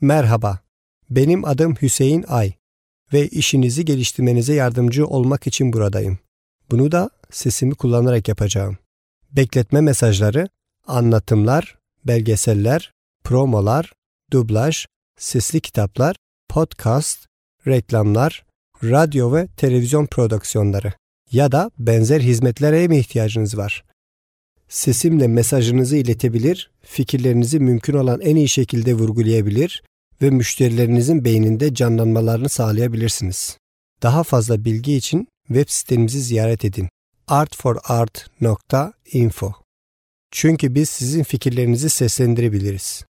Merhaba, benim adım Hüseyin Ay ve işinizi geliştirmenize yardımcı olmak için buradayım. Bunu da sesimi kullanarak yapacağım. Bekletme mesajları, anlatımlar, belgeseller, promolar, dublaj, sesli kitaplar, podcast, reklamlar, radyo ve televizyon prodüksiyonları ya da benzer hizmetlere mi ihtiyacınız var? Sesimle mesajınızı iletebilir, fikirlerinizi mümkün olan en iyi şekilde vurgulayabilir ve müşterilerinizin beyninde canlanmalarını sağlayabilirsiniz. Daha fazla bilgi için web sitemizi ziyaret edin. artforart.info. Çünkü biz sizin fikirlerinizi seslendirebiliriz.